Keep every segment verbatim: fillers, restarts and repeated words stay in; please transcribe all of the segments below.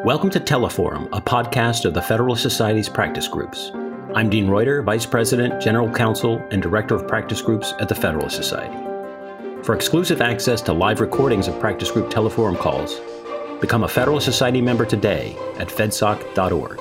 Welcome to Teleforum, a podcast of the Federalist Society's practice groups. I'm Dean Reuter, Vice President, General Counsel, and Director of Practice Groups at the Federalist Society. For exclusive access to live recordings of practice group Teleforum calls, become a Federalist Society member today at fedsoc dot org.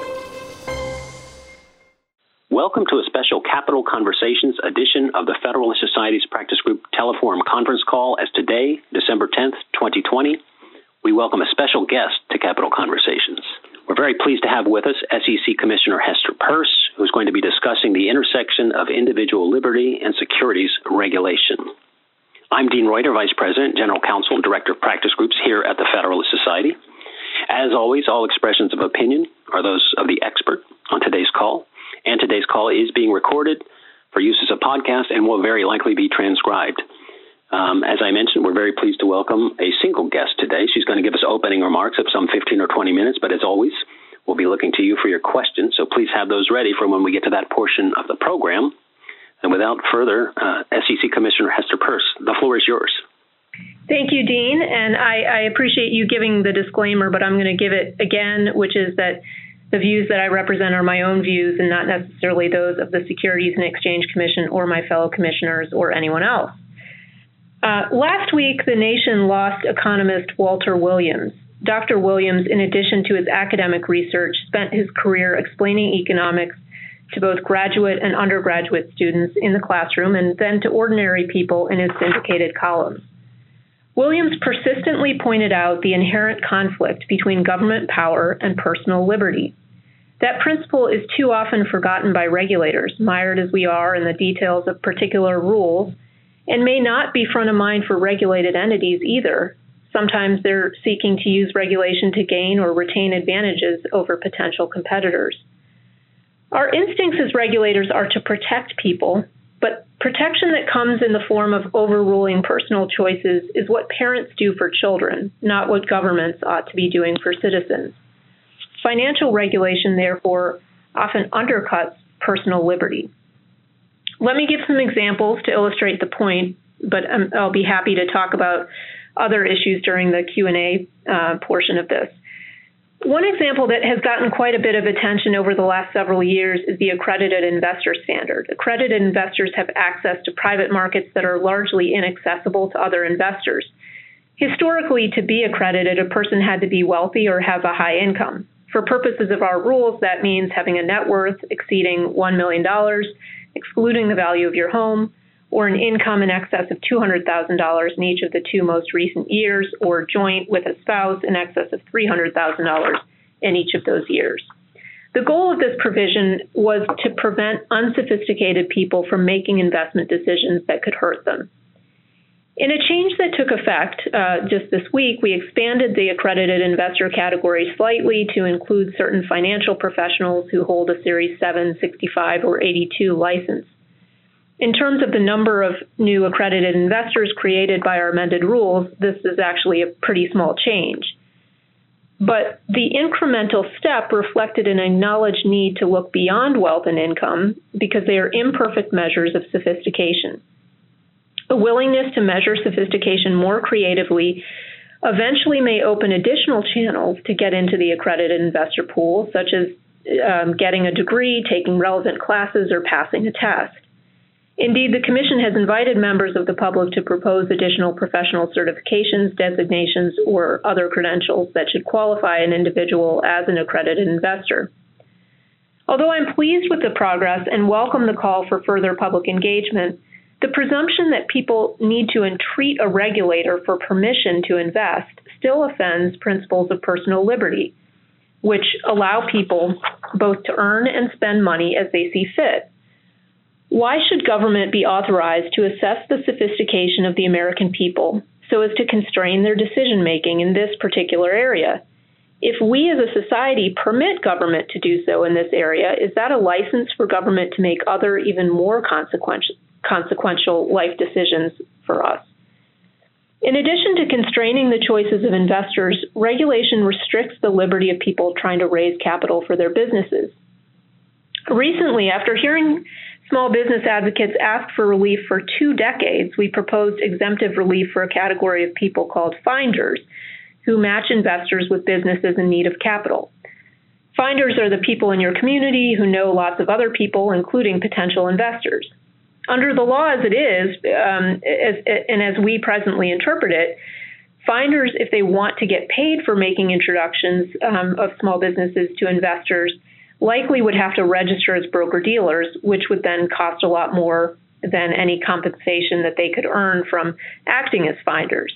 Welcome to a special Capital Conversations edition of the Federalist Society's practice group Teleforum conference call, as today, December tenth, twenty twenty, we welcome a special guest to Capital Conversations. We're very pleased to have with us S E C Commissioner Hester Peirce, who's going to be discussing the intersection of individual liberty and securities regulation. I'm Dean Reuter, Vice President, General Counsel, and Director of Practice Groups here at the Federalist Society. As always, all expressions of opinion are those of the expert on today's call, and today's call is being recorded for use as a podcast and will very likely be transcribed. Um, as I mentioned, we're very pleased to welcome a single guest today. She's going to give us opening remarks of some fifteen or twenty minutes, but as always, we'll be looking to you for your questions, so please have those ready for when we get to that portion of the program. And without further, uh, S E C Commissioner Hester Peirce, the floor is yours. Thank you, Dean, and I, I appreciate you giving the disclaimer, but I'm going to give it again, which is that the views that I represent are my own views and not necessarily those of the Securities and Exchange Commission or my fellow commissioners or anyone else. Uh, last week, the nation lost economist Walter Williams. Doctor Williams, in addition to his academic research, spent his career explaining economics to both graduate and undergraduate students in the classroom and then to ordinary people in his syndicated columns. Williams persistently pointed out the inherent conflict between government power and personal liberty. That principle is too often forgotten by regulators, mired as we are in the details of particular rules, and may not be front of mind for regulated entities either. Sometimes they're seeking to use regulation to gain or retain advantages over potential competitors. Our instincts as regulators are to protect people, but protection that comes in the form of overruling personal choices is what parents do for children, not what governments ought to be doing for citizens. Financial regulation, therefore, often undercuts personal liberty. Let me give some examples to illustrate the point, but um, I'll be happy to talk about other issues during the Q and A uh, portion of this. One example that has gotten quite a bit of attention over the last several years is the accredited investor standard. Accredited investors have access to private markets that are largely inaccessible to other investors. Historically, to be accredited, a person had to be wealthy or have a high income. For purposes of our rules, that means having a net worth exceeding one million dollars, excluding the value of your home, or an income in excess of two hundred thousand dollars in each of the two most recent years, or joint with a spouse in excess of three hundred thousand dollars in each of those years. The goal of this provision was to prevent unsophisticated people from making investment decisions that could hurt them. In a change that took effect uh, just this week, we expanded the accredited investor category slightly to include certain financial professionals who hold a Series seven, sixty-five, or eighty-two license. In terms of the number of new accredited investors created by our amended rules, this is actually a pretty small change. But the incremental step reflected an acknowledged need to look beyond wealth and income because they are imperfect measures of sophistication. A willingness to measure sophistication more creatively eventually may open additional channels to get into the accredited investor pool, such as um, getting a degree, taking relevant classes, or passing a test. Indeed, the Commission has invited members of the public to propose additional professional certifications, designations, or other credentials that should qualify an individual as an accredited investor. Although I'm pleased with the progress and welcome the call for further public engagement, the presumption that people need to entreat a regulator for permission to invest still offends principles of personal liberty, which allow people both to earn and spend money as they see fit. Why should government be authorized to assess the sophistication of the American people so as to constrain their decision-making in this particular area? If we as a society permit government to do so in this area, is that a license for government to make other, even more consequential, consequential life decisions for us? In addition to constraining the choices of investors, regulation restricts the liberty of people trying to raise capital for their businesses. Recently, after hearing small business advocates ask for relief for two decades, we proposed exemptive relief for a category of people called finders who match investors with businesses in need of capital. Finders are the people in your community who know lots of other people, including potential investors. Under the law as it is, um, as, and as we presently interpret it, finders, if they want to get paid for making introductions um, of small businesses to investors, likely would have to register as broker-dealers, which would then cost a lot more than any compensation that they could earn from acting as finders.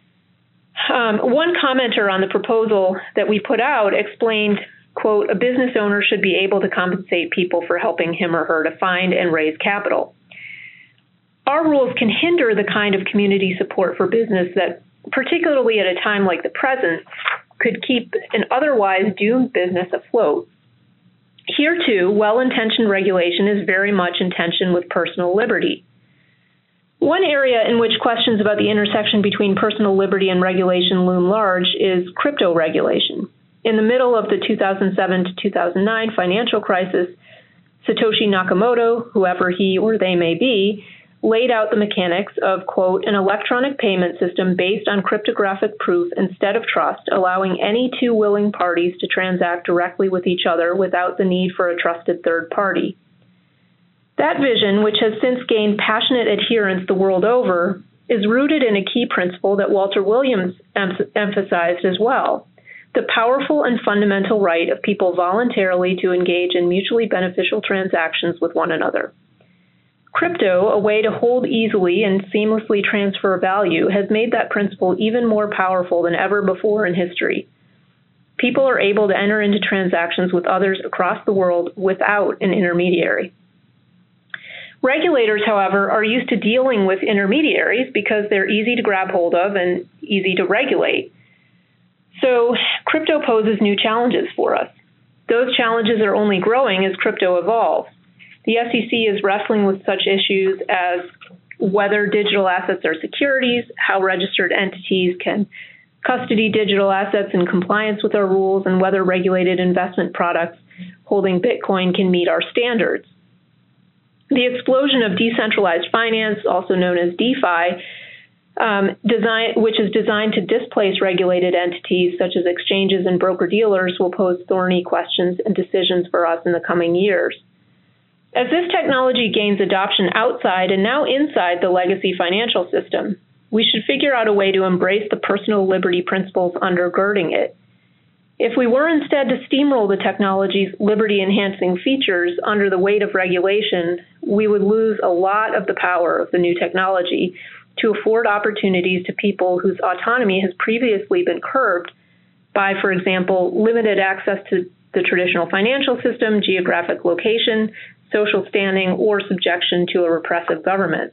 Um, one commenter on the proposal that we put out explained, quote, a business owner should be able to compensate people for helping him or her to find and raise capital. Our rules can hinder the kind of community support for business that, particularly at a time like the present, could keep an otherwise doomed business afloat. Here, too, well-intentioned regulation is very much in tension with personal liberty. One area in which questions about the intersection between personal liberty and regulation loom large is crypto regulation. In the middle of the two thousand seven to two thousand nine financial crisis, Satoshi Nakamoto, whoever he or they may be, laid out the mechanics of, quote, an electronic payment system based on cryptographic proof instead of trust, allowing any two willing parties to transact directly with each other without the need for a trusted third party. That vision, which has since gained passionate adherents the world over, is rooted in a key principle that Walter Williams em- emphasized as well, the powerful and fundamental right of people voluntarily to engage in mutually beneficial transactions with one another. Crypto, a way to hold easily and seamlessly transfer value, has made that principle even more powerful than ever before in history. People are able to enter into transactions with others across the world without an intermediary. Regulators, however, are used to dealing with intermediaries because they're easy to grab hold of and easy to regulate. So crypto poses new challenges for us. Those challenges are only growing as crypto evolves. The S E C is wrestling with such issues as whether digital assets are securities, how registered entities can custody digital assets in compliance with our rules, and whether regulated investment products holding Bitcoin can meet our standards. The explosion of decentralized finance, also known as DeFi, um, design, which is designed to displace regulated entities such as exchanges and broker-dealers, will pose thorny questions and decisions for us in the coming years. As this technology gains adoption outside and now inside the legacy financial system, we should figure out a way to embrace the personal liberty principles undergirding it. If we were instead to steamroll the technology's liberty-enhancing features under the weight of regulation, we would lose a lot of the power of the new technology to afford opportunities to people whose autonomy has previously been curbed by, for example, limited access to the traditional financial system, geographic location, social standing, or subjection to a repressive government.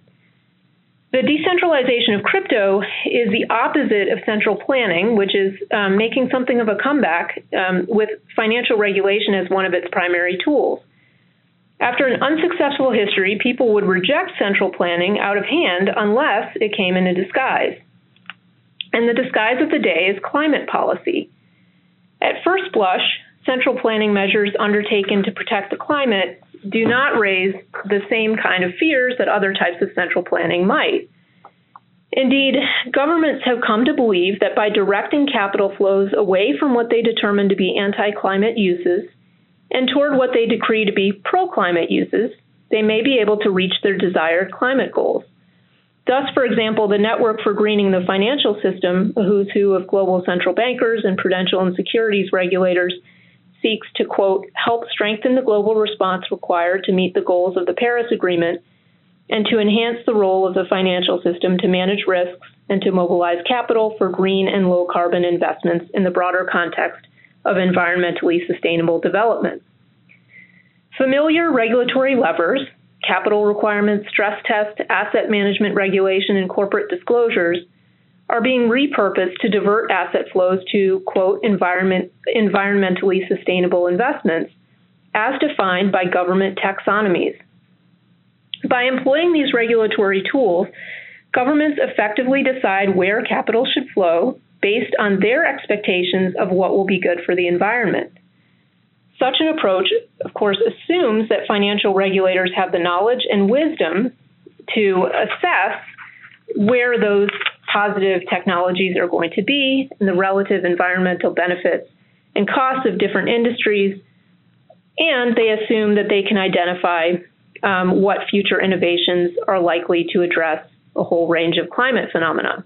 The decentralization of crypto is the opposite of central planning, which is um, making something of a comeback um, with financial regulation as one of its primary tools. After an unsuccessful history, people would reject central planning out of hand unless it came in a disguise. And the disguise of the day is climate policy. At first blush, central planning measures undertaken to protect the climate do not raise the same kind of fears that other types of central planning might. Indeed, governments have come to believe that by directing capital flows away from what they determine to be anti-climate uses and toward what they decree to be pro-climate uses, they may be able to reach their desired climate goals. Thus, for example, the Network for Greening the Financial System, a who's who of global central bankers and prudential and securities regulators, seeks to, quote, help strengthen the global response required to meet the goals of the Paris Agreement and to enhance the role of the financial system to manage risks and to mobilize capital for green and low-carbon investments in the broader context of environmentally sustainable development. Familiar regulatory levers, capital requirements, stress test, asset management regulation, and corporate disclosures are being repurposed to divert asset flows to, quote, environment, environmentally sustainable investments, as defined by government taxonomies. By employing these regulatory tools, governments effectively decide where capital should flow based on their expectations of what will be good for the environment. Such an approach, of course, assumes that financial regulators have the knowledge and wisdom to assess where those positive technologies are going to be and the relative environmental benefits and costs of different industries, and they assume that they can identify um, what future innovations are likely to address a whole range of climate phenomena.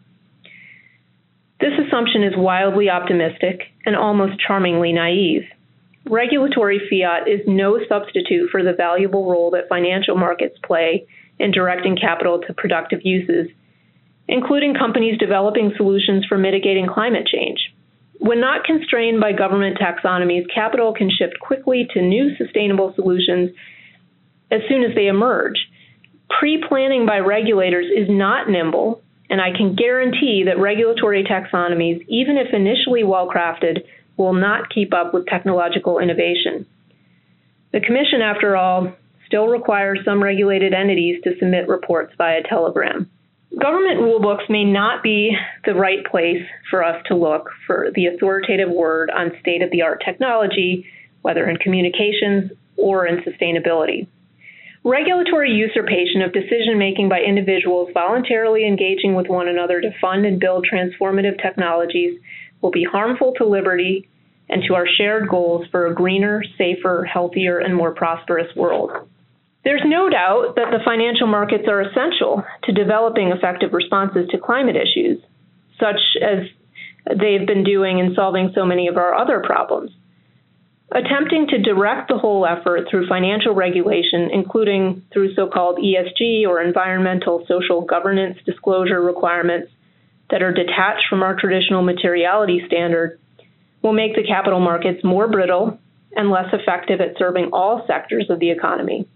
This assumption is wildly optimistic and almost charmingly naive. Regulatory fiat is no substitute for the valuable role that financial markets play in directing capital to productive uses, including companies developing solutions for mitigating climate change. When not constrained by government taxonomies, capital can shift quickly to new sustainable solutions as soon as they emerge. Pre-planning by regulators is not nimble, and I can guarantee that regulatory taxonomies, even if initially well-crafted, will not keep up with technological innovation. The Commission, after all, still requires some regulated entities to submit reports via telegram. Government rulebooks may not be the right place for us to look for the authoritative word on state-of-the-art technology, whether in communications or in sustainability. Regulatory usurpation of decision-making by individuals voluntarily engaging with one another to fund and build transformative technologies will be harmful to liberty and to our shared goals for a greener, safer, healthier, and more prosperous world. There's no doubt that the financial markets are essential to developing effective responses to climate issues, such as they've been doing in solving so many of our other problems. Attempting to direct the whole effort through financial regulation, including through so-called E S G or environmental social governance disclosure requirements that are detached from our traditional materiality standard, will make the capital markets more brittle and less effective at serving all sectors of the economy.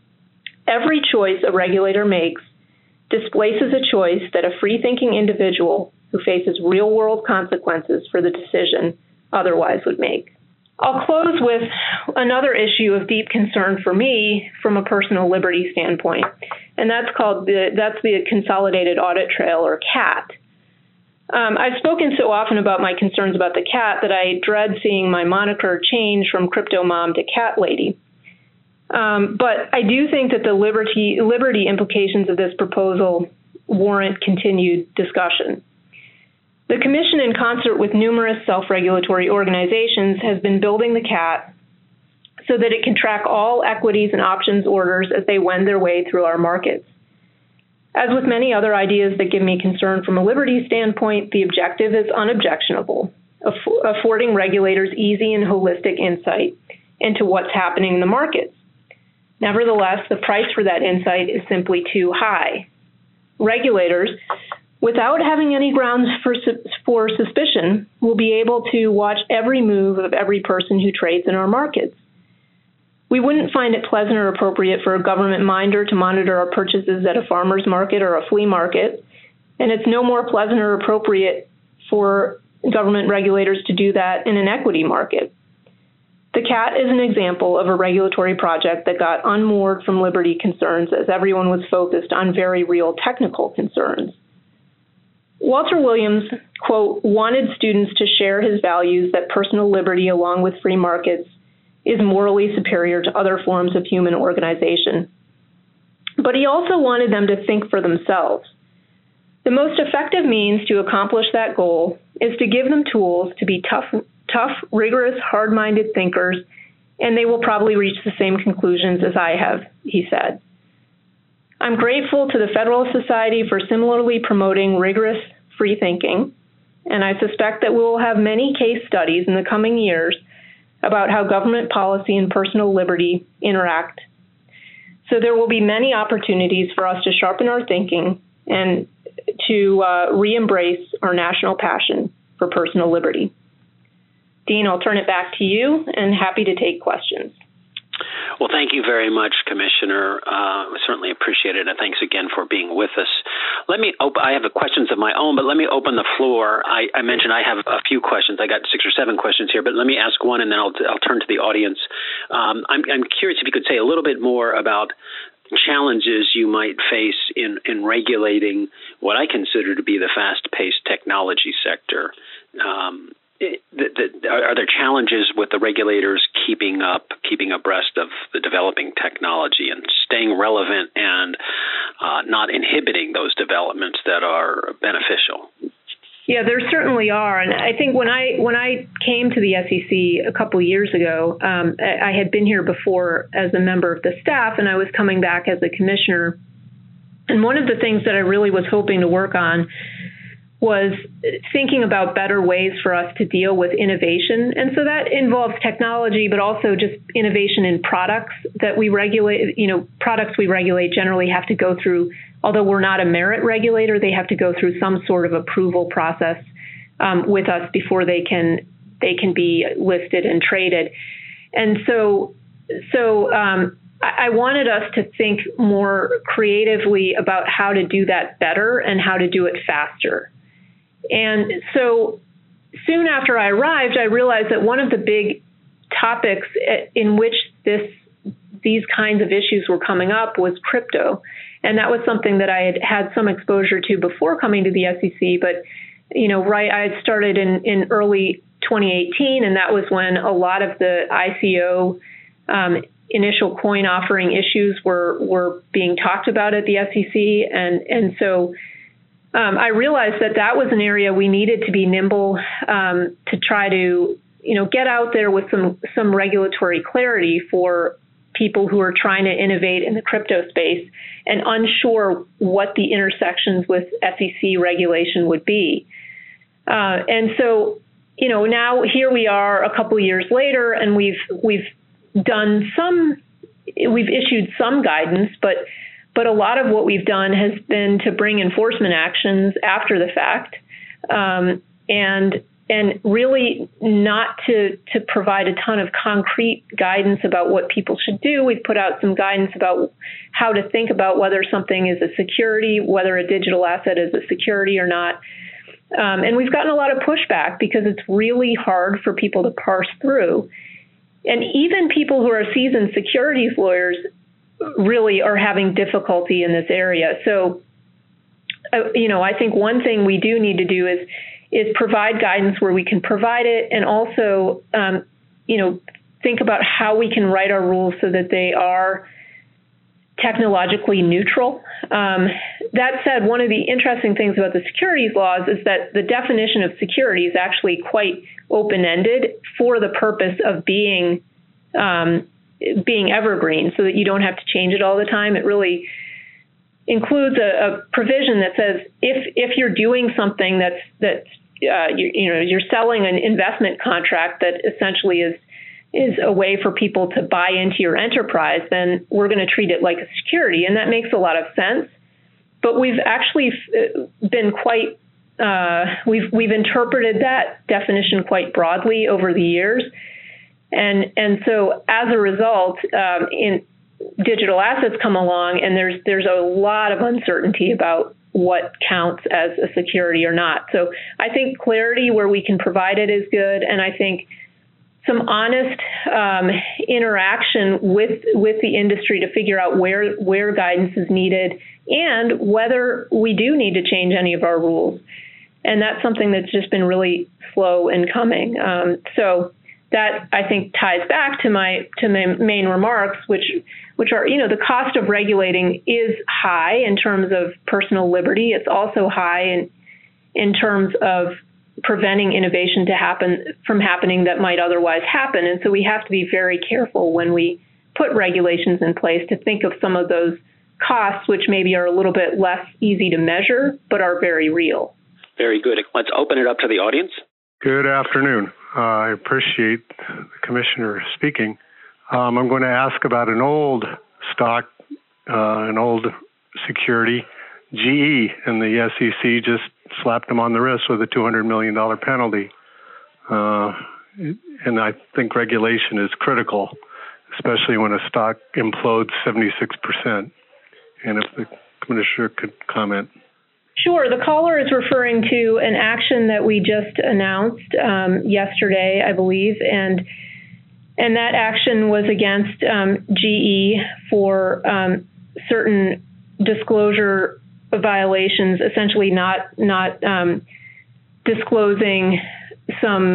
Every choice a regulator makes displaces a choice that a free-thinking individual who faces real-world consequences for the decision otherwise would make. I'll close with another issue of deep concern for me from a personal liberty standpoint, and that's called the that's the Consolidated Audit Trail, or CAT. Um, I've spoken so often about my concerns about the CAT that I dread seeing my moniker change from Crypto Mom to Cat Lady. Um, but I do think that the liberty, liberty implications of this proposal warrant continued discussion. The Commission, in concert with numerous self-regulatory organizations, has been building the CAT so that it can track all equities and options orders as they wend their way through our markets. As with many other ideas that give me concern from a liberty standpoint, the objective is unobjectionable, aff- affording regulators easy and holistic insight into what's happening in the markets. Nevertheless, the price for that insight is simply too high. Regulators, without having any grounds for, for suspicion, will be able to watch every move of every person who trades in our markets. We wouldn't find it pleasant or appropriate for a government minder to monitor our purchases at a farmer's market or a flea market, and it's no more pleasant or appropriate for government regulators to do that in an equity market. The CAT is an example of a regulatory project that got unmoored from liberty concerns as everyone was focused on very real technical concerns. Walter Williams, quote, wanted students to share his values that personal liberty along with free markets is morally superior to other forms of human organization. But he also wanted them to think for themselves. The most effective means to accomplish that goal is to give them tools to be tough, tough, rigorous, hard-minded thinkers, and they will probably reach the same conclusions as I have, he said. I'm grateful to the Federalist Society for similarly promoting rigorous free thinking, and I suspect that we will have many case studies in the coming years about how government policy and personal liberty interact. So there will be many opportunities for us to sharpen our thinking and to uh, re-embrace our national passion for personal liberty. Dean, I'll turn it back to you, and happy to take questions. Well, thank you very much, Commissioner. Uh, we certainly appreciate it, and thanks again for being with us. Let me op- I have questions of my own, but let me open the floor. I, I mentioned I have a few questions. I got six or seven questions here, but let me ask one, and then I'll, I'll turn to the audience. Um, I'm, I'm curious if you could say a little bit more about challenges you might face in, in regulating what I consider to be the fast-paced technology sector. Um, It, the, the, are there challenges with the regulators keeping up, keeping abreast of the developing technology and staying relevant and uh, not inhibiting those developments that are beneficial? Yeah, there certainly are, and I think when I when I came to the S E C a couple of years ago, um, I had been here before as a member of the staff, and I was coming back as a commissioner. And one of the things that I really was hoping to work on was thinking about better ways for us to deal with innovation, and so that involves technology, but also just innovation in products that we regulate. You know, products we regulate generally have to go through. Although we're not a merit regulator, they have to go through some sort of approval process um, with us before they can they can be listed and traded. And so, so um, I, I wanted us to think more creatively about how to do that better and how to do it faster. And so, soon after I arrived, I realized that one of the big topics in which this these kinds of issues were coming up was crypto. And that was something that I had had some exposure to before coming to the S E C. But, you know, right, I had started in, in early twenty eighteen, and that was when a lot of the I C O um, initial coin offering issues were were being talked about at the S E C. And, and so um, I realized that that was an area we needed to be nimble um, to try to, you know, get out there with some some regulatory clarity for people who are trying to innovate in the crypto space and unsure what the intersections with S E C regulation would be. Uh, and so, you know, now here we are a couple of years later, and we've we've done some, we've issued some guidance, but but a lot of what we've done has been to bring enforcement actions after the fact, um, and and really not to, to provide a ton of concrete guidance about what people should do. We've put out some guidance about how to think about whether something is a security, whether a digital asset is a security or not. Um, and we've gotten a lot of pushback because it's really hard for people to parse through. And even people who are seasoned securities lawyers really are having difficulty in this area. So, uh, you know, I think one thing we do need to do is is provide guidance where we can provide it, and also, um, you know, think about how we can write our rules so that they are technologically neutral. Um, that said, one of the interesting things about the securities laws is that the definition of security is actually quite open-ended for the purpose of being um, being evergreen, so that you don't have to change it all the time. It really includes a, a provision that says if if you're doing something that's that's uh, you, you know you're selling an investment contract that essentially is is a way for people to buy into your enterprise, then we're going to treat it like a security, and that makes a lot of sense. But we've actually been quite uh, we've we've interpreted that definition quite broadly over the years, and and so as a result, um, in digital assets come along, and there's there's a lot of uncertainty about what counts as a security or not. So I think clarity where we can provide it is good, and I think some honest um, interaction with with the industry to figure out where where guidance is needed and whether we do need to change any of our rules. And that's something that's just been really slow in coming. Um, so that, I think, ties back to my to my main remarks, which which are, you know, the cost of regulating is high in terms of personal liberty. It's also high in in terms of preventing innovation to happen from happening that might otherwise happen. And so we have to be very careful when we put regulations in place to think of some of those costs, which maybe are a little bit less easy to measure, but are very real. Very good. Let's open it up to the audience. Good afternoon. Uh, I appreciate the Commissioner speaking. Um, I'm going to ask about an old stock, uh, an old security, G E, and the S E C just slapped them on the wrist with a two hundred million dollars penalty. Uh, and I think regulation is critical, especially when a stock implodes seventy-six percent. And if the Commissioner could comment. Sure. The caller is referring to an action that we just announced um, yesterday, I believe, and and that action was against um, G E for um, certain disclosure violations, essentially not not um, disclosing some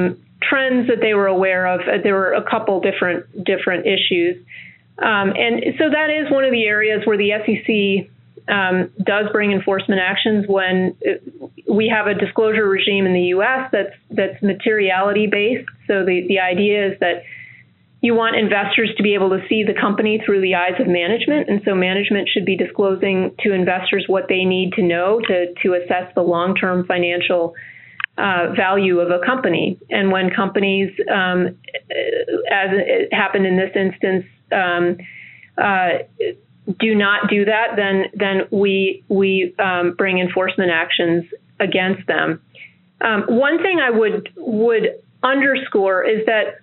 trends that they were aware of. There were a couple different different issues. Um, and so that is one of the areas where the S E C um, does bring enforcement actions when we have a disclosure regime in the U S that's that's materiality based. So the, the idea is that you want investors to be able to see the company through the eyes of management. And so management should be disclosing to investors what they need to know to, to assess the long-term financial uh, value of a company. And when companies, um, as it happened in this instance, um, uh, do not do that, then then we we um, bring enforcement actions against them. Um, one thing I would would underscore is that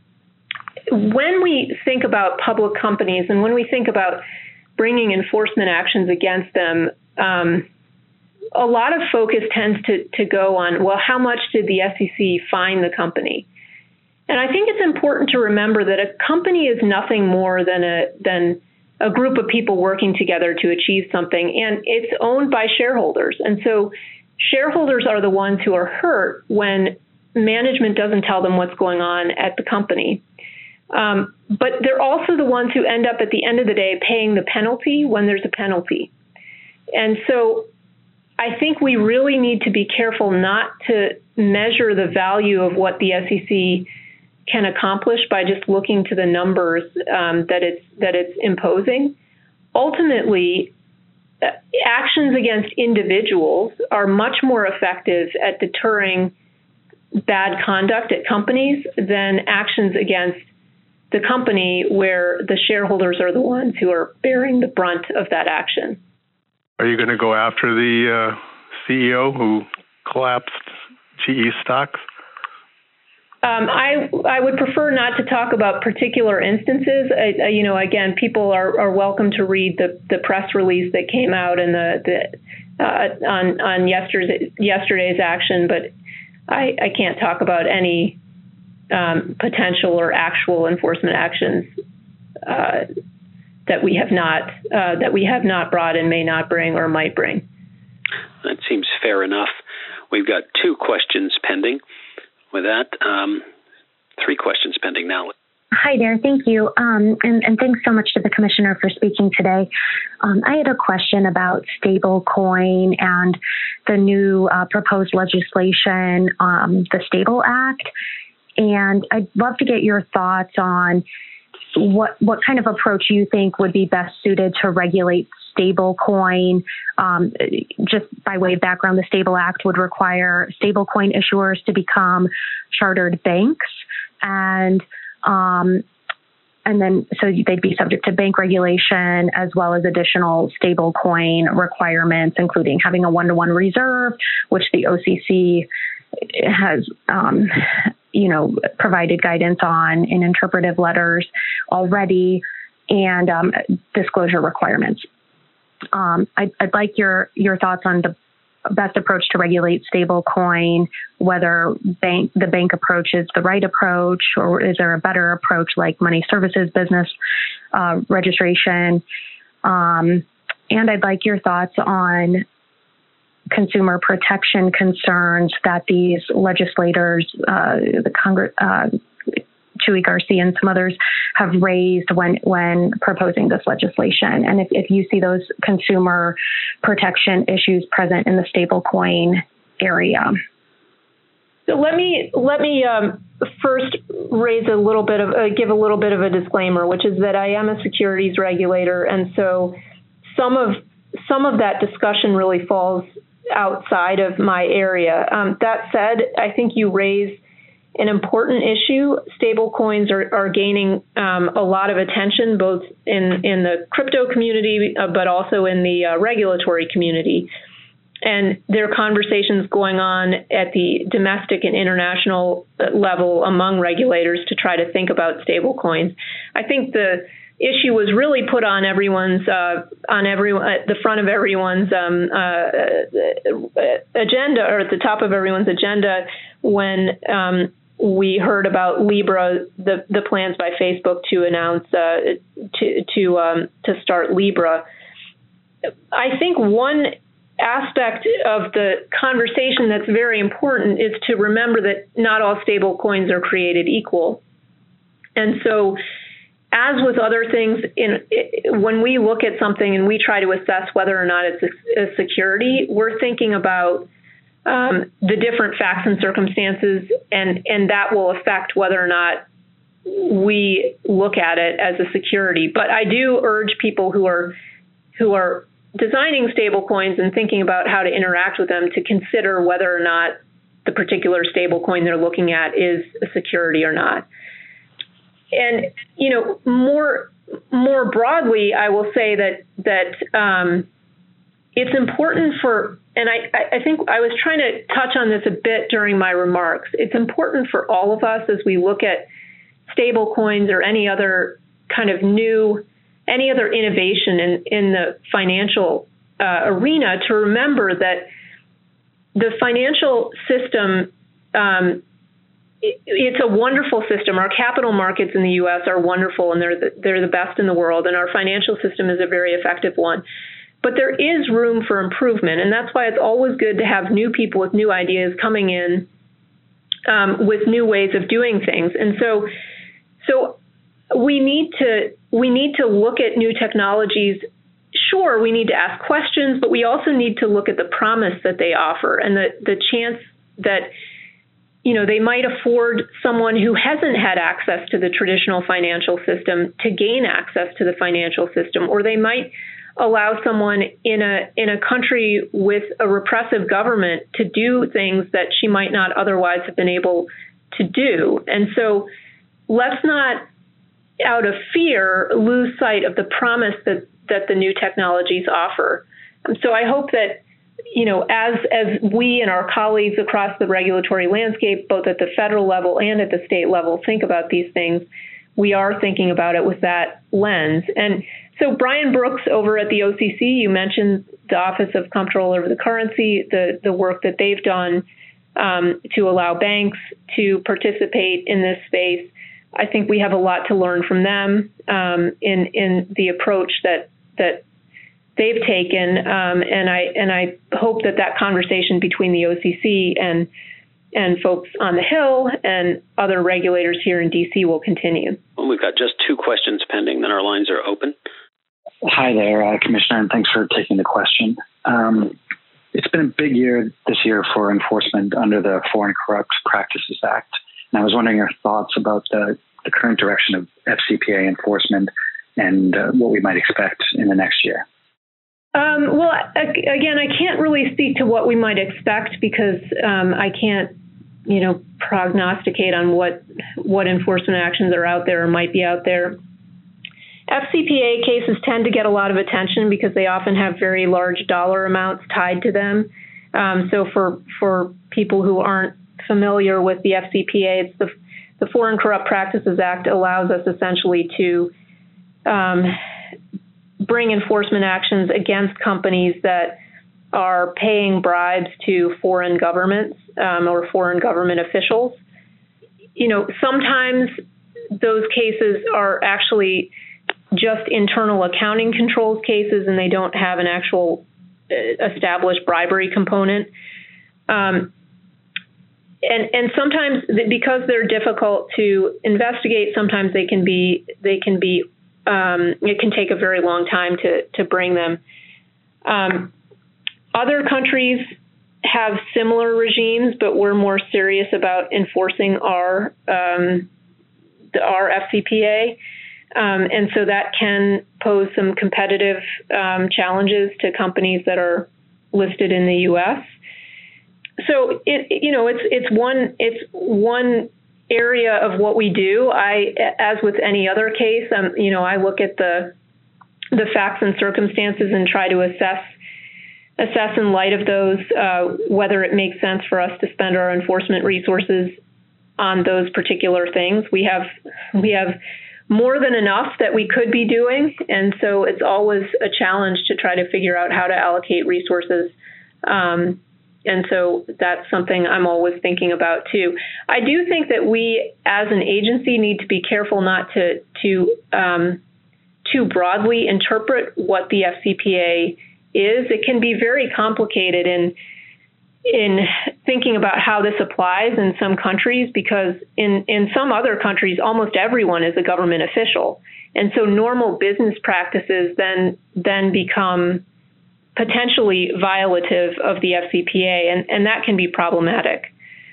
when we think about public companies and when we think about bringing enforcement actions against them, um, a lot of focus tends to, to go on, well, how much did the S E C fine the company? And I think it's important to remember that a company is nothing more than a than a group of people working together to achieve something, and it's owned by shareholders. And so shareholders are the ones who are hurt when management doesn't tell them what's going on at the company. Um, but they're also the ones who end up at the end of the day paying the penalty when there's a penalty. And so I think we really need to be careful not to measure the value of what the S E C can accomplish by just looking to the numbers um, that it's that it's imposing. Ultimately, actions against individuals are much more effective at deterring bad conduct at companies than actions against the company where the shareholders are the ones who are bearing the brunt of that action. Are you going to go after the uh, C E O who collapsed G E stocks? Um, I I would prefer not to talk about particular instances. I, I, you know, again, people are, are welcome to read the, the press release that came out and the, the uh, on on yesterday's yesterday's action, but I, I can't talk about any um, potential or actual enforcement actions uh, that we have not uh, that we have not brought and may not bring or might bring. That seems fair enough. We've got two questions pending. With that, um, three questions pending now. Hi there. Thank you. Um, and, and thanks so much to the Commissioner for speaking today. Um, I had a question about stablecoin and the new uh, proposed legislation, um, the Stable Act. And I'd love to get your thoughts on what what kind of approach you think would be best suited to regulate stablecoin. Um, just by way of background, the Stable Act would require stablecoin issuers to become chartered banks, and um, and then so they'd be subject to bank regulation as well as additional stablecoin requirements, including having a one-to-one reserve, which the O C C has um, you know, provided guidance on in interpretive letters already, and um, disclosure requirements. Um, I'd, I'd like your your thoughts on the best approach to regulate stablecoin, whether bank the bank approach is the right approach, or is there a better approach like money services business uh, registration? Um, and I'd like your thoughts on consumer protection concerns that these legislators, uh, the Congress, uh, Chuy Garcia and some others have raised when when proposing this legislation. And if, if you see those consumer protection issues present in the stablecoin area. So let me let me um, first raise a little bit of uh, give a little bit of a disclaimer, which is that I am a securities regulator, and so some of some of that discussion really falls outside of my area. Um, that said, I think you raise an important issue. Stable coins are, are gaining um, a lot of attention, both in, in the crypto community, uh, but also in the uh, regulatory community. And there are conversations going on at the domestic and international level among regulators to try to think about stable coins. I think the issue was really put on everyone's uh, on every at the front of everyone's um, uh, agenda, or at the top of everyone's agenda, when um, we heard about Libra, the the plans by Facebook to announce uh, to to um, to start Libra. I think one aspect of the conversation that's very important is to remember that not all stable coins are created equal. And so, as with other things, in, when we look at something and we try to assess whether or not it's a, a security, we're thinking about um, the different facts and circumstances, and, and that will affect whether or not we look at it as a security. But I do urge people who are who are designing stablecoins and thinking about how to interact with them to consider whether or not the particular stablecoin they're looking at is a security or not. And, you know, more more broadly, I will say that that um, it's important for, and I, I think I was trying to touch on this a bit during my remarks, it's important for all of us as we look at stable coins or any other kind of new, any other innovation in, in the financial uh, arena to remember that the financial system, um, it, it's a wonderful system. Our capital markets in the U S are wonderful, and they're the, they're the best in the world, and our financial system is a very effective one. But there is room for improvement, and that's why it's always good to have new people with new ideas coming in um, with new ways of doing things. And so, so we need to we need to look at new technologies. Sure, we need to ask questions, but we also need to look at the promise that they offer and the, the chance that, you know, they might afford someone who hasn't had access to the traditional financial system to gain access to the financial system, or they might allow someone in a in a country with a repressive government to do things that she might not otherwise have been able to do. And so let's not, out of fear, lose sight of the promise that, that the new technologies offer. And so I hope that, you know, as as we and our colleagues across the regulatory landscape, both at the federal level and at the state level, think about these things, we are thinking about it with that lens. And so Brian Brooks over at the O C C, you mentioned the Office of Comptroller of the Currency, the, the work that they've done um, to allow banks to participate in this space. I think we have a lot to learn from them um, in in the approach that that they've taken, um, and I and I hope that that conversation between the O C C and and folks on the Hill and other regulators here in D C will continue. Well, we've got just two questions pending, then our lines are open. Hi there, uh, Commissioner, and thanks for taking the question. Um, it's been a big year this year for enforcement under the Foreign Corrupt Practices Act. And I was wondering your thoughts about the, the current direction of F C P A enforcement and uh, what we might expect in the next year. Um, well, again, I can't really speak to what we might expect because um, I can't, you know, prognosticate on what what enforcement actions are out there or might be out there. F C P A cases tend to get a lot of attention because they often have very large dollar amounts tied to them. Um, so for for people who aren't familiar with the F C P A, it's the the Foreign Corrupt Practices Act allows us essentially to um, bring enforcement actions against companies that are paying bribes to foreign governments um, or foreign government officials. You know, sometimes those cases are actually just internal accounting controls cases and they don't have an actual established bribery component. Um, and and sometimes because they're difficult to investigate, sometimes they can be they can be um, it can take a very long time to to bring them. Um, other countries have similar regimes, but we're more serious about enforcing our um, the, our F C P A. Um, and so that can pose some competitive um, challenges to companies that are listed in the U S. So it, you know, it's it's one it's one area of what we do. I, as with any other case, um, you know, I look at the the facts and circumstances and try to assess assess in light of those uh, whether it makes sense for us to spend our enforcement resources on those particular things. We have we have. more than enough that we could be doing. And so it's always a challenge to try to figure out how to allocate resources. Um, and so that's something I'm always thinking about too. I do think that we as an agency need to be careful not to, to um, too broadly interpret what the F C P A is, it can be very complicated in in thinking about how this applies in some countries, because in, in some other countries, almost everyone is a government official. And so normal business practices then then become potentially violative of the F C P A, and, and that can be problematic.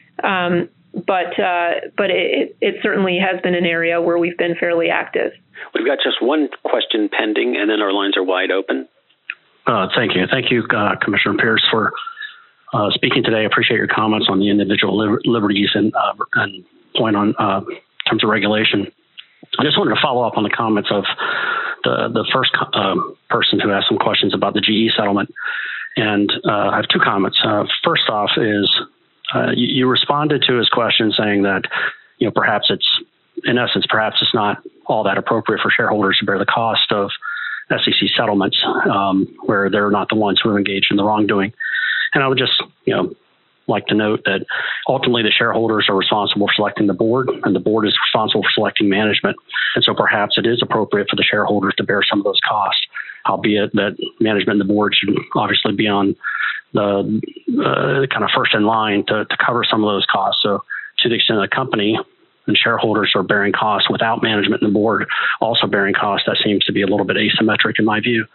Um, but uh, but it, it certainly has been an area where we've been fairly active. We've got just one question pending, and then our lines are wide open. Uh, thank you. Thank you, uh, Commissioner Pierce, for uh, speaking today. I appreciate your comments on the individual liber- liberties and, uh, and point on uh, in terms of regulation. I just wanted to follow up on the comments of the, the first uh, person who asked some questions about the G E settlement. And uh, I have two comments. Uh, first off is uh, you, you responded to his question saying that, you know, perhaps it's, in essence, perhaps it's not all that appropriate for shareholders to bear the cost of S E C settlements um, where they're not the ones who are engaged in the wrongdoing. And I would just, you know, like to note that ultimately the shareholders are responsible for selecting the board, and the board is responsible for selecting management. And so perhaps it is appropriate for the shareholders to bear some of those costs, albeit that management and the board should obviously be on the uh, kind of first in line to, to cover some of those costs. So to the extent the company and shareholders are bearing costs without management and the board also bearing costs, that seems to be a little bit asymmetric in my view.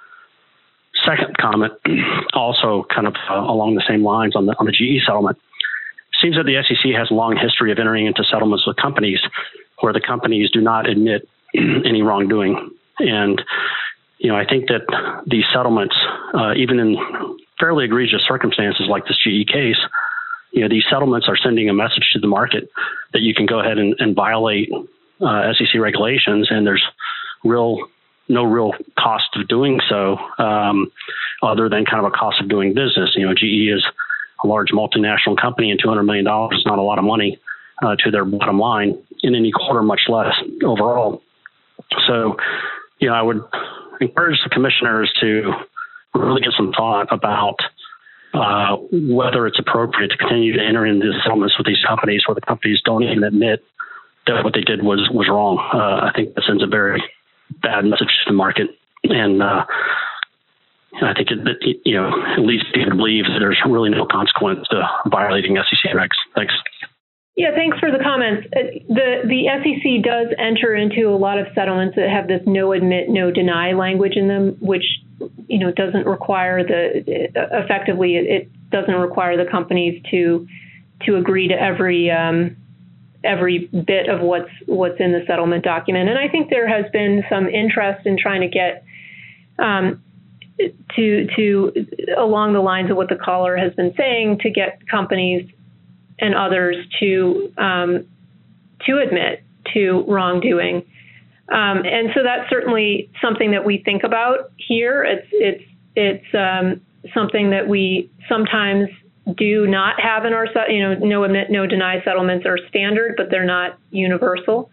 Second comment, also kind of uh, along the same lines on the on the G E settlement. Seems that the S E C has a long history of entering into settlements with companies where the companies do not admit any wrongdoing. And, you know, I think that these settlements, uh, even in fairly egregious circumstances like this G E case, you know, these settlements are sending a message to the market that you can go ahead and, and violate uh, S E C regulations, and there's real no real cost of doing so, um, other than kind of a cost of doing business. You know, G E is a large multinational company, and two hundred million dollars is not a lot of money uh, to their bottom line in any quarter, much less overall. So, you know, I would encourage the commissioners to really give some thought about uh, whether it's appropriate to continue to enter into settlements with these companies where the companies don't even admit that what they did was, was wrong. Uh, I think that sends a very bad message to the market, and uh, I think it, it, you know, at least people believe that there's really no consequence to violating S E C regs. Thanks. Yeah, thanks for the comments. The the S E C does enter into a lot of settlements that have this no admit, no deny language in them, which, you know, doesn't require the effectively it doesn't require the companies to to agree to every um, every bit of what's what's in the settlement document. And I think there has been some interest in trying to get um, to to along the lines of what the caller has been saying, to get companies and others to um, to admit to wrongdoing. Um, and so that's certainly something that we think about here. It's it's it's um, something that we sometimes do not have in our, you know, no admit, no deny settlements are standard, but they're not universal.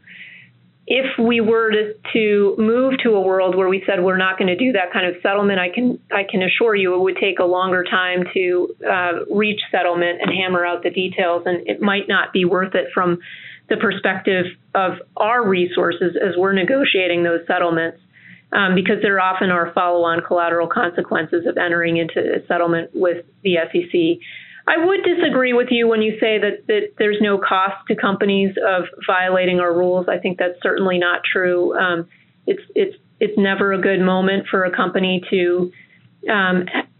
If we were to, to move to a world where we said we're not going to do that kind of settlement, I can I can assure you it would take a longer time to uh, reach settlement and hammer out the details, and it might not be worth it from the perspective of our resources as we're negotiating those settlements, um, because there often are follow-on collateral consequences of entering into a settlement with the S E C. I would disagree with you when you say that, that there's no cost to companies of violating our rules. I think that's certainly not true. Um, it's it's it's never a good moment for a company to um,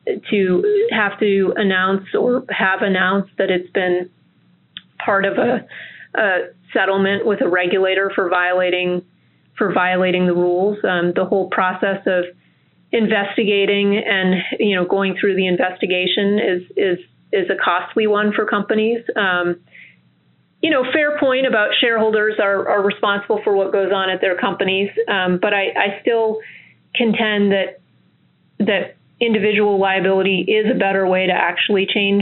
to have to announce or have announced that it's been part of a, a settlement with a regulator for violating for violating the rules. Um, the whole process of investigating and, you know, going through the investigation is is is a costly one for companies. Um, you know, fair point about shareholders are, are responsible for what goes on at their companies. Um, but I, I still contend that that individual liability is a better way to actually change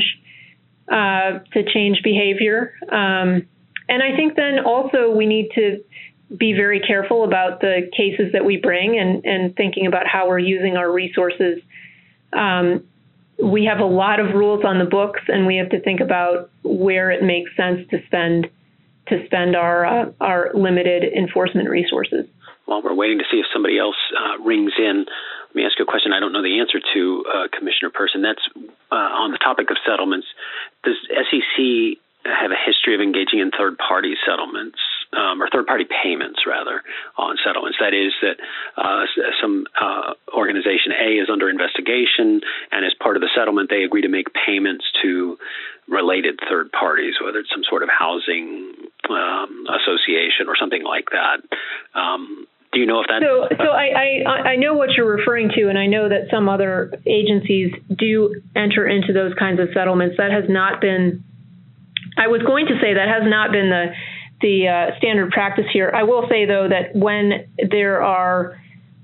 uh, to change behavior. Um, and I think then also we need to be very careful about the cases that we bring and, and thinking about how we're using our resources. Um, We have a lot of rules on the books, and we have to think about where it makes sense to spend to spend our uh, our limited enforcement resources. While we're waiting to see if somebody else uh, rings in, Let me ask you a question I don't know the answer to, uh, Commissioner Person. That's uh, on the topic of settlements. Does S E C have a history of engaging in third-party settlements, um, or third-party payments, rather, on settlements? That is, that uh, some uh, organization A is under investigation, and as part of the settlement, they agree to make payments to related third parties, whether it's some sort of housing um, association or something like that. Um, do you know if that? So, so I, I, I know what you're referring to, and I know that some other agencies do enter into those kinds of settlements. That has not been, I was going to say that has not been the, the uh, standard practice here. I will say, though, that when there are,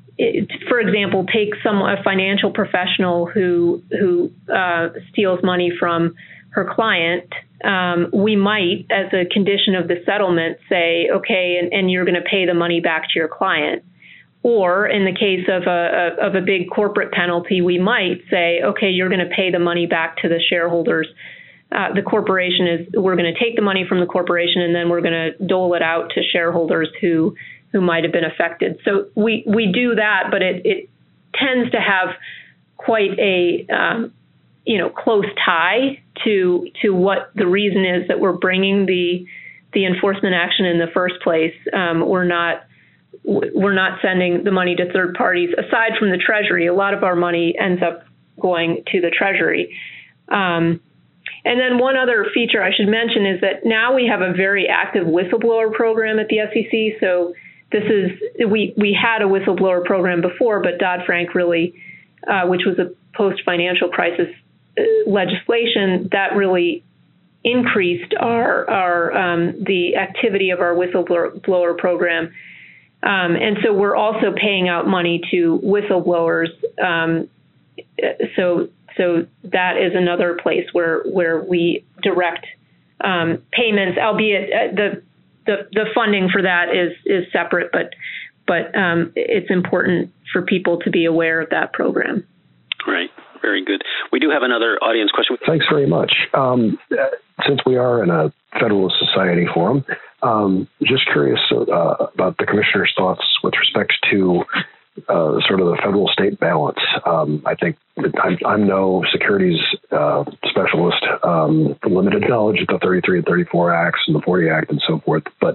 for example, take some a financial professional who, who uh, steals money from her client, um, we might, as a condition of the settlement, say, okay, and, and you're going to pay the money back to your client. Or in the case of a, a of a big corporate penalty, we might say, okay, you're going to pay the money back to the shareholders. Uh, the corporation is, we're going to take the money from the corporation and then we're going to dole it out to shareholders who who might have been affected. So we, we do that, but it, it tends to have quite a um, you know, close tie to to what the reason is that we're bringing the the enforcement action in the first place. Um, we're not we're not sending the money to third parties. Aside from the Treasury, a lot of our money ends up going to the Treasury. Um, and then one other feature I should mention is that now we have a very active whistleblower program at the S E C. So this is we we had a whistleblower program before, but Dodd-Frank really, uh, which was a post-financial crisis legislation, that really increased our our um, the activity of our whistleblower program, um, and so we're also paying out money to whistleblowers. Um, so so that is another place where where we direct um, payments, albeit uh, the the the funding for that is is separate, but but um, it's important for people to be aware of that program. Right. Very good. We do have another audience question. Thanks very much. Um, since we are in a Federalist Society forum, um, just curious uh, about the Commissioner's thoughts with respect to uh, sort of the federal-state balance. Um, I think I'm, I'm no securities uh, specialist, um, limited knowledge of the thirty-three and thirty-four Acts and the forty Act and so forth, but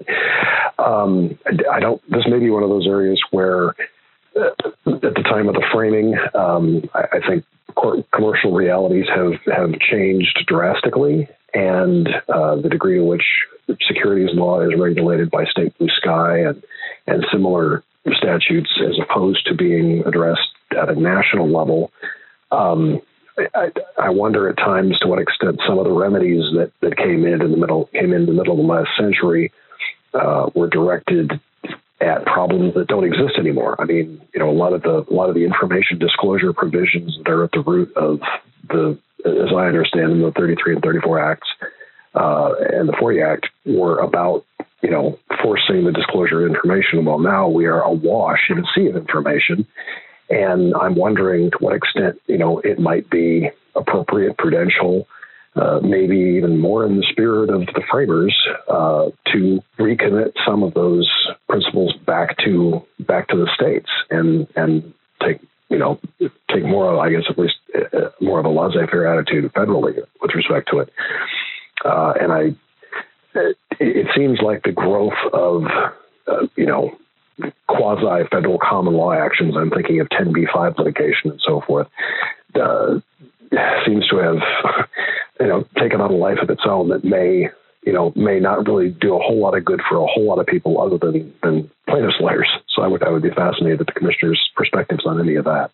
um, I don't. This may be one of those areas where, uh, at the time of the framing, um, I, I think commercial realities have, have changed drastically, and uh, the degree to which securities law is regulated by state blue sky and, and similar statutes as opposed to being addressed at a national level. Um, I, I wonder at times to what extent some of the remedies that, that came in in the middle came in the middle of the last century uh, were directed at problems that don't exist anymore. I mean, you know, a lot of the a lot of the information disclosure provisions that are at the root of the, as I understand them, the thirty-three and thirty-four Acts uh, and the forty Act were about, you know, forcing the disclosure of information. Well, now we are awash in a sea of information, and I'm wondering to what extent, you know, it might be appropriate, prudential, Uh, maybe even more in the spirit of the framers, uh, to recommit some of those principles back to back to the states and and take you know take more of, I guess at least uh, more of a laissez-faire attitude federally with respect to it. Uh, and I it, it seems like the growth of uh, you know quasi-federal common law actions. I'm thinking of ten B five litigation and so forth. Uh, seems to have, you know, taken on a life of its own that may, you know, may not really do a whole lot of good for a whole lot of people other than, than plaintiffs' lawyers. So I would, I would be fascinated at the Commissioner's perspectives on any of that.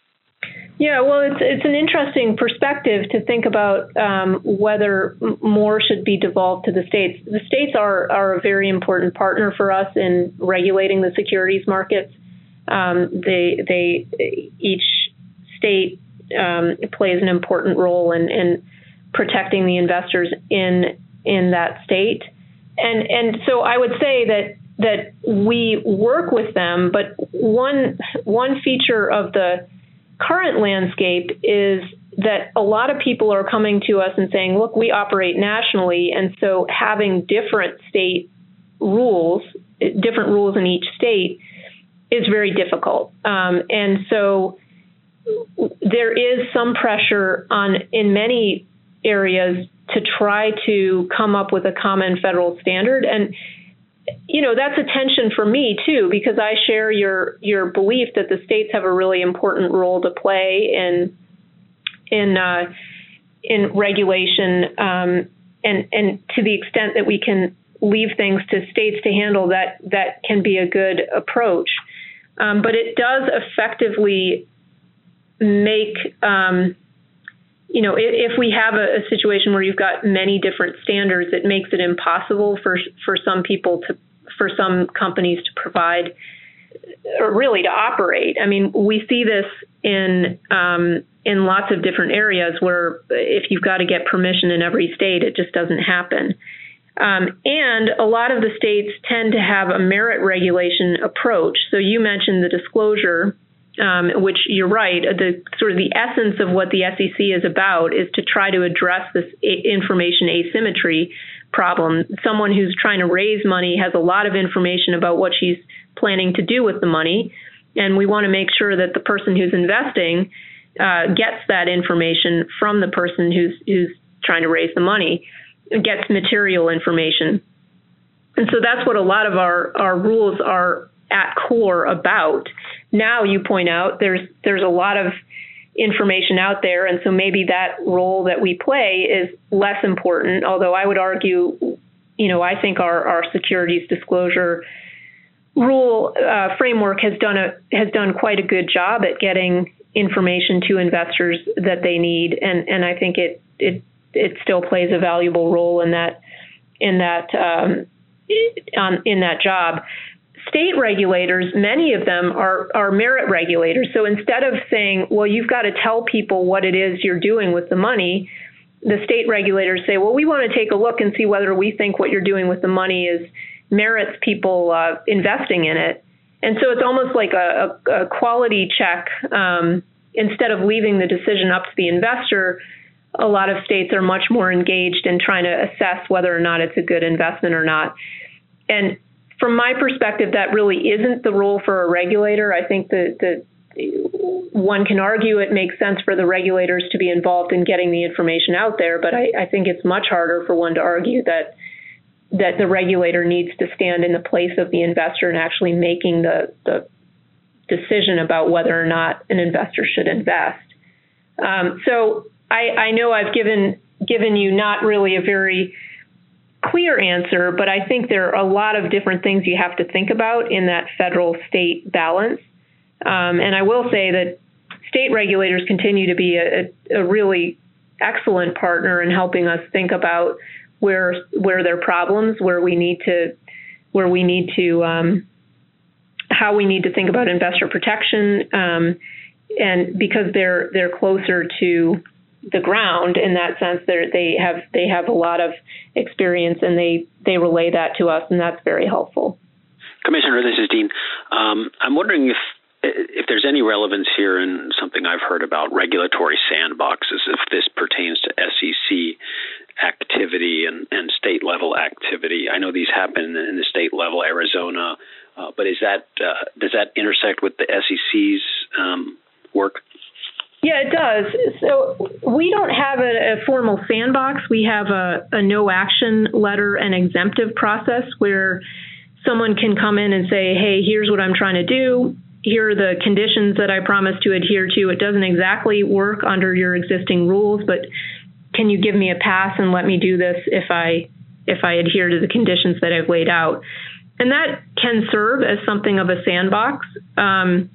Yeah, well, it's it's an interesting perspective to think about um, whether more should be devolved to the states. The states are are a very important partner for us in regulating the securities markets. Um, they they each state Um, it plays an important role in, in protecting the investors in in that state, and and so I would say that that we work with them. But one one feature of the current landscape is that a lot of people are coming to us and saying, "Look, we operate nationally, and so having different state rules, different rules in each state, is very difficult." Um, and so there is some pressure on in many areas to try to come up with a common federal standard. And, you know, that's a tension for me, too, because I share your your belief that the states have a really important role to play in in uh, in regulation. Um, and, and to the extent that we can leave things to states to handle, that that can be a good approach. Um, but it does effectively make, um, you know, if, if we have a, a situation where you've got many different standards, it makes it impossible for for some people to, for some companies to provide, or really to operate. I mean, we see this in um, in lots of different areas where if you've got to get permission in every state, it just doesn't happen. Um, and a lot of the states tend to have a merit regulation approach. So you mentioned the disclosure, um, which you're right, the sort of the essence of what the S E C is about is to try to address this a- information asymmetry problem. Someone who's trying to raise money has a lot of information about what she's planning to do with the money. And we want to make sure that the person who's investing uh, gets that information from the person who's who's trying to raise the money, gets material information. And so that's what a lot of our, our rules are at core about. Now you point out there's there's a lot of information out there, and so maybe that role that we play is less important, although I would argue, you know, I think our, our securities disclosure rule uh, framework has done a has done quite a good job at getting information to investors that they need, and and I think it it it still plays a valuable role in that in that um, on, in that job. State regulators, many of them are are merit regulators. So instead of saying, well, you've got to tell people what it is you're doing with the money, the state regulators say, well, we want to take a look and see whether we think what you're doing with the money is merits people uh, investing in it. And so it's almost like a, a, a quality check. Um, instead of leaving the decision up to the investor, a lot of states are much more engaged in trying to assess whether or not it's a good investment or not. And from my perspective, that really isn't the role for a regulator. I think that, that one can argue it makes sense for the regulators to be involved in getting the information out there, but I, I think it's much harder for one to argue that that the regulator needs to stand in the place of the investor and actually making the, the decision about whether or not an investor should invest. Um, so I, I know I've given given you not really a very clear answer, but I think there are a lot of different things you have to think about in that federal-state balance. Um, and I will say that state regulators continue to be a, a really excellent partner in helping us think about where where there are problems, where we need to, where we need to, um, how we need to think about investor protection, um, and because they're they're closer to the ground in that sense, they they have they have a lot of experience, and they they relay that to us, and that's very helpful. Commissioner, this is Dean. Um, I'm wondering if if there's any relevance here in something I've heard about regulatory sandboxes, if this pertains to S E C activity and, and state level activity. I know these happen in the state level, Arizona, uh, but is that uh, does that intersect with the S E C's um, work? Yeah, it does. So we don't have a, a formal sandbox. We have a, a no action letter and exemptive process where someone can come in and say, hey, here's what I'm trying to do. Here are the conditions that I promise to adhere to. It doesn't exactly work under your existing rules, but can you give me a pass and let me do this if I if I adhere to the conditions that I've laid out? And that can serve as something of a sandbox. Um,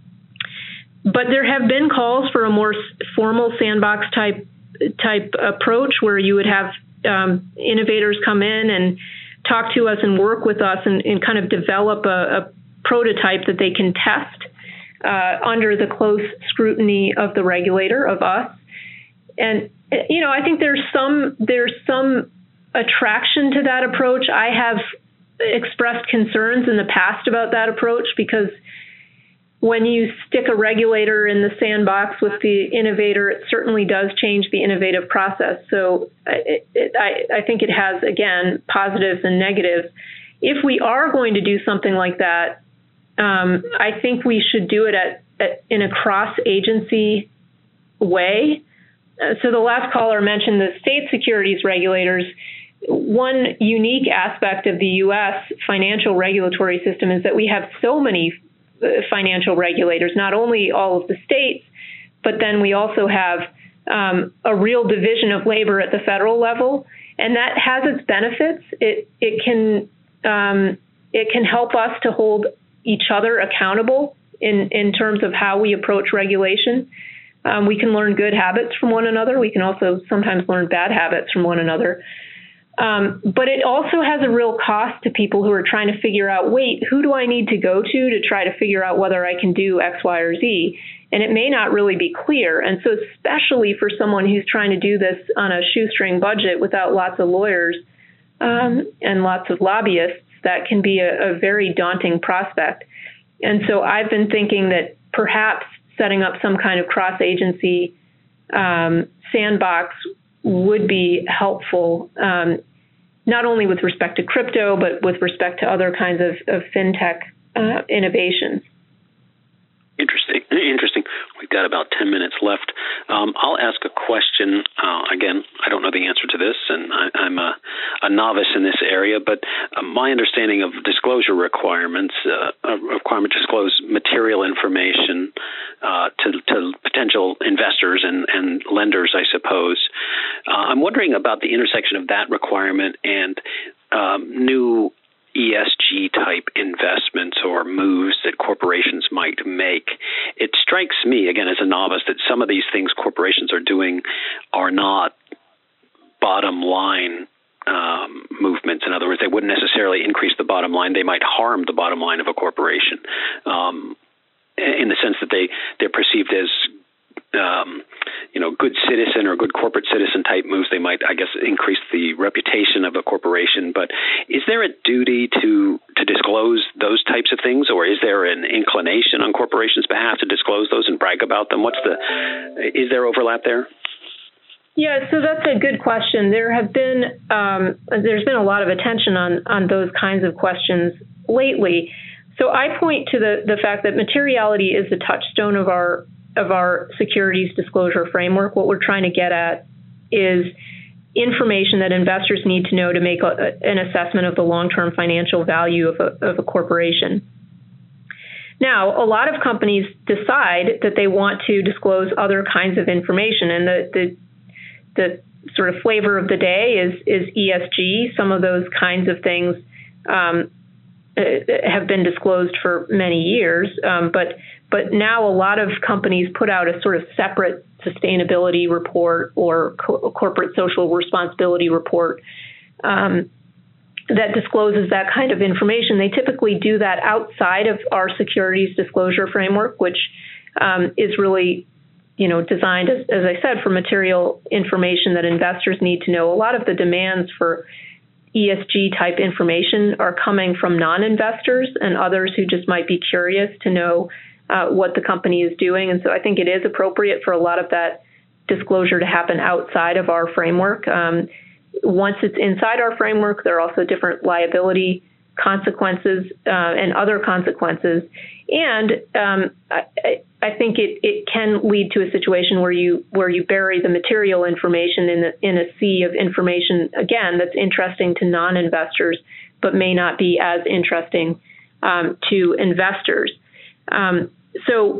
but there have been calls for a more formal sandbox type type approach where you would have um, innovators come in and talk to us and work with us and, and kind of develop a, a prototype that they can test uh, under the close scrutiny of the regulator, of us. And, you know, I think there's some there's some attraction to that approach. I have expressed concerns in the past about that approach because when you stick a regulator in the sandbox with the innovator, it certainly does change the innovative process. So it, it, I, I think it has, again, positives and negatives. If we are going to do something like that, um, I think we should do it at in a cross-agency way. Uh, so the last caller mentioned the state securities regulators. One unique aspect of the U S financial regulatory system is that we have so many financial regulators, not only all of the states, but then we also have um, a real division of labor at the federal level, and that has its benefits. It it can um, it can help us to hold each other accountable in, in terms of how we approach regulation. Um, we can learn good habits from one another. We can also sometimes learn bad habits from one another. Um, but it also has a real cost to people who are trying to figure out, wait, who do I need to go to to try to figure out whether I can do X, Y, or Z? And it may not really be clear. And so especially for someone who's trying to do this on a shoestring budget without lots of lawyers um, and lots of lobbyists, that can be a, a very daunting prospect. And so I've been thinking that perhaps setting up some kind of cross-agency um, sandbox would be helpful, um, not only with respect to crypto, but with respect to other kinds of, of fintech uh, innovations. Interesting. Interesting. We've got about ten minutes left. Um, I'll ask a question. Uh, again, I don't know the answer to this, and I, I'm a, a novice in this area, but uh, my understanding of disclosure requirements, uh, a requirement to disclose material information uh, to, to potential investors and, and lenders, I suppose. Uh, I'm wondering about the intersection of that requirement and um, new E S G type investments or moves that corporations might make. It strikes me, again, as a novice, that some of these things corporations are doing are not bottom line um, movements. In other words, they wouldn't necessarily increase the bottom line. They might harm the bottom line of a corporation um, in the sense that they, they're perceived as Um, you know, good citizen or good corporate citizen type moves. They might, I guess, increase the reputation of a corporation. But is there a duty to to disclose those types of things, or is there an inclination on corporations' behalf to disclose those and brag about them? What's the is there overlap there? Yeah, so that's a good question. There have been um, there's been a lot of attention on on those kinds of questions lately. So I point to the the fact that materiality is the touchstone of our of our securities disclosure framework. What we're trying to get at is information that investors need to know to make a, an assessment of the long-term financial value of a, of a corporation. Now, a lot of companies decide that they want to disclose other kinds of information, and the the, the sort of flavor of the day is, is E S G. Some of those kinds of things um, have been disclosed for many years, um, but But now a lot of companies put out a sort of separate sustainability report or co- corporate social responsibility report um, that discloses that kind of information. They typically do that outside of our securities disclosure framework, which um, is really, you know, designed, as, as I said, for material information that investors need to know. A lot of the demands for E S G type information are coming from non-investors and others who just might be curious to know Uh, what the company is doing. And so I think it is appropriate for a lot of that disclosure to happen outside of our framework. Um, once it's inside our framework, there are also different liability consequences uh, and other consequences. And um, I, I think it, it can lead to a situation where you where you bury the material information in, the, in a sea of information, again, that's interesting to non-investors, but may not be as interesting um, to investors. Um, so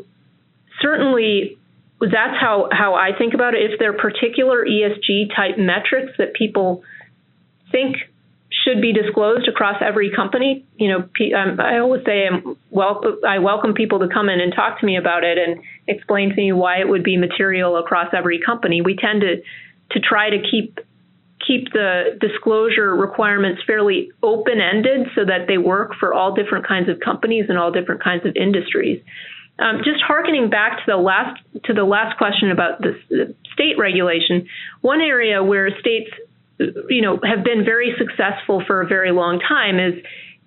certainly that's how, how I think about it. If there are particular E S G type metrics that people think should be disclosed across every company, you know, um, I always say I'm wel- I welcome people to come in and talk to me about it and explain to me why it would be material across every company. We tend to, to try to keep keep the disclosure requirements fairly open-ended so that they work for all different kinds of companies and all different kinds of industries. Um, just hearkening back to the last to the last question about the, the state regulation, one area where states, you know, have been very successful for a very long time is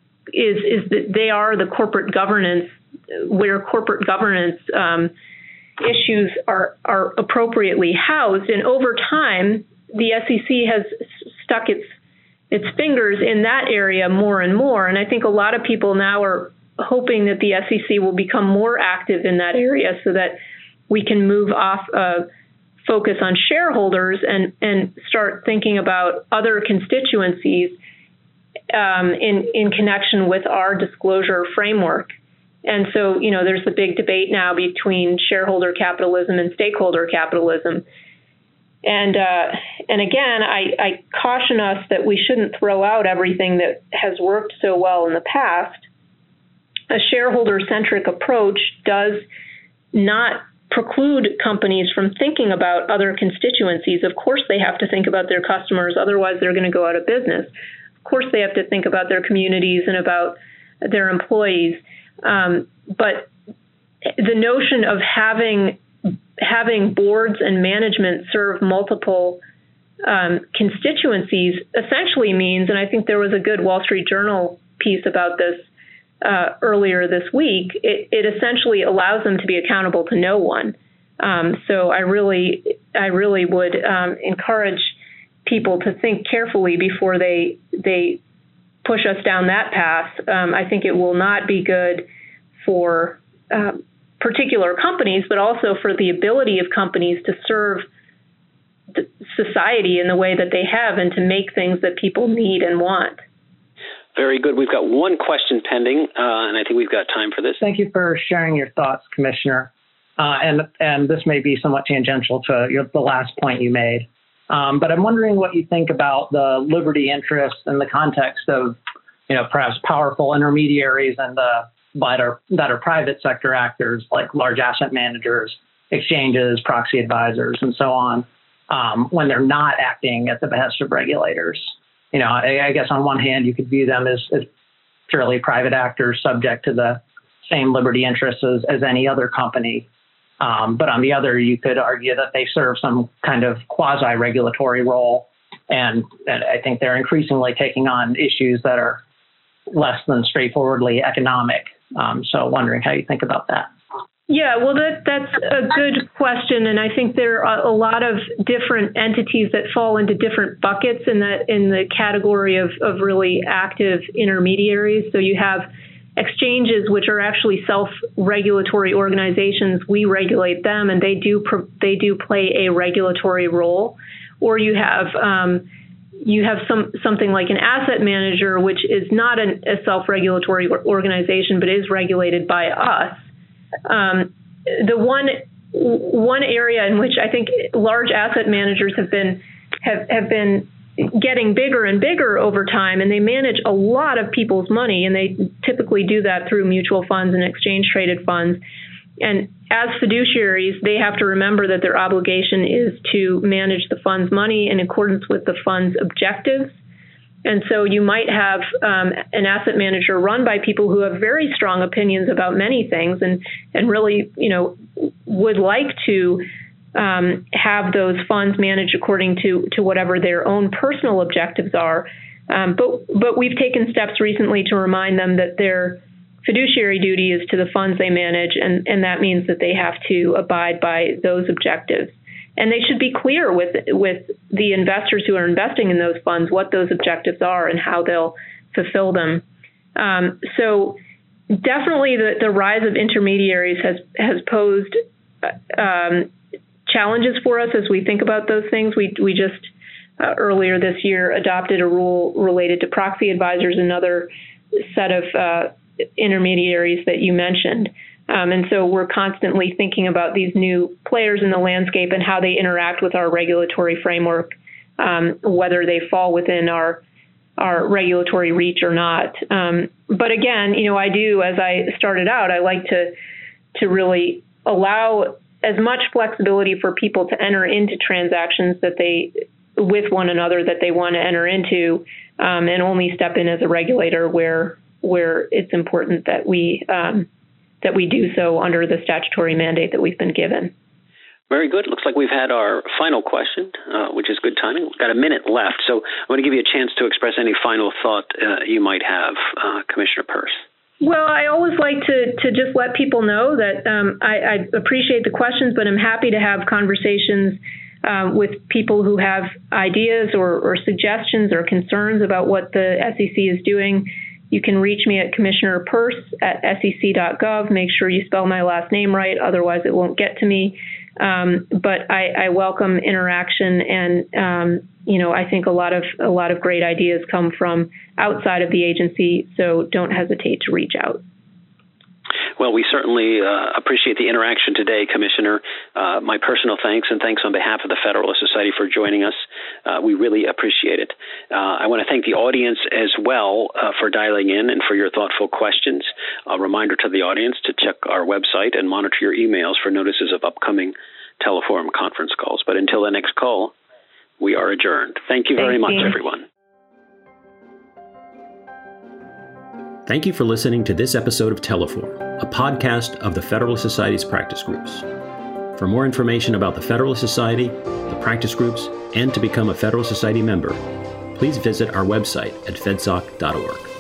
is is that they are the corporate governance, where corporate governance um, issues are are appropriately housed, and over time, the S E C has stuck its its fingers in that area more and more. And I think a lot of people now are hoping that the S E C will become more active in that area so that we can move off of focus on shareholders and, and start thinking about other constituencies um, in, in connection with our disclosure framework. And so, you know, there's the big debate now between shareholder capitalism and stakeholder capitalism. And uh, and again, I, I caution us that we shouldn't throw out everything that has worked so well in the past. A shareholder-centric approach does not preclude companies from thinking about other constituencies. Of course, they have to think about their customers, otherwise they're going to go out of business. Of course, they have to think about their communities and about their employees. Um, but the notion of having having boards and management serve multiple um, constituencies essentially means, and I think there was a good Wall Street Journal piece about this uh, earlier this week, it, it essentially allows them to be accountable to no one. Um, so I really, I really would um, encourage people to think carefully before they they push us down that path. Um, I think it will not be good for um, particular companies, but also for the ability of companies to serve the society in the way that they have and to make things that people need and want. Very good. We've got one question pending, uh, and I think we've got time for this. Thank you for sharing your thoughts, Commissioner. Uh, and and this may be somewhat tangential to your, the last point you made. Um, but I'm wondering what you think about the liberty interests in the context of, you know, perhaps powerful intermediaries and the that are that are private sector actors like large asset managers, exchanges, proxy advisors, and so on, um, when they're not acting at the behest of regulators. You know, I, I guess on one hand, you could view them as, as purely private actors subject to the same liberty interests as, as any other company. Um, but on the other, you could argue that they serve some kind of quasi-regulatory role. And, and I think they're increasingly taking on issues that are less than straightforwardly economic. Um, so wondering how you think about that. Yeah, well, that that's a good question, and I think there are a lot of different entities that fall into different buckets in that in the category of, of really active intermediaries. So you have exchanges, which are actually self-regulatory organizations. We regulate them, and they do they do play a regulatory role. Or you have um, you have some something like an asset manager, which is not an, a self-regulatory organization, but is regulated by us. Um, the one one area in which I think large asset managers have been have, have been getting bigger and bigger over time, and they manage a lot of people's money, and they typically do that through mutual funds and exchange traded funds. And as fiduciaries, they have to remember that their obligation is to manage the fund's money in accordance with the fund's objectives. And so you might have um, an asset manager run by people who have very strong opinions about many things and, and really, you know, would like to um, have those funds managed according to, to whatever their own personal objectives are. Um, but, but we've taken steps recently to remind them that their fiduciary duty is to the funds they manage, and, and that means that they have to abide by those objectives. And they should be clear with with the investors who are investing in those funds what those objectives are and how they'll fulfill them. Um, so definitely the, the rise of intermediaries has, has posed um, challenges for us as we think about those things. We, we just uh, earlier this year adopted a rule related to proxy advisors, another set of uh, intermediaries that you mentioned. Um, and so we're constantly thinking about these new players in the landscape and how they interact with our regulatory framework, um, whether they fall within our our regulatory reach or not. Um, but again, you know, I do, as I started out, I like to to really allow as much flexibility for people to enter into transactions that they with one another that they want to enter into, um, and only step in as a regulator where where it's important that we um, that we do so under the statutory mandate that we've been given. Very good. Looks like we've had our final question, uh, which is good timing. We've got a minute left, so I want to give you a chance to express any final thought uh, you might have, uh, Commissioner Peirce. Well, I always like to, to just let people know that um, I, I appreciate the questions, but I'm happy to have conversations uh, with people who have ideas or, or suggestions or concerns about what the S E C is doing. You can reach me at Commissioner Peirce at S E C dot gov. Make sure you spell my last name right, otherwise it won't get to me. Um, but I, I welcome interaction, and um, you know, I think a lot of a lot of great ideas come from outside of the agency. So don't hesitate to reach out. Well, we certainly uh, appreciate the interaction today, Commissioner. Uh, my personal thanks and thanks on behalf of the Federalist Society for joining us. Uh, we really appreciate it. Uh, I want to thank the audience as well uh, for dialing in and for your thoughtful questions. A reminder to the audience to check our website and monitor your emails for notices of upcoming Teleforum conference calls. But until the next call, we are adjourned. Thank you very much, everyone. Thank you for listening to this episode of Teleforum, a podcast of the Federalist Society's practice groups. For more information about the Federalist Society, the practice groups, and to become a Federalist Society member, please visit our website at fedsoc dot org.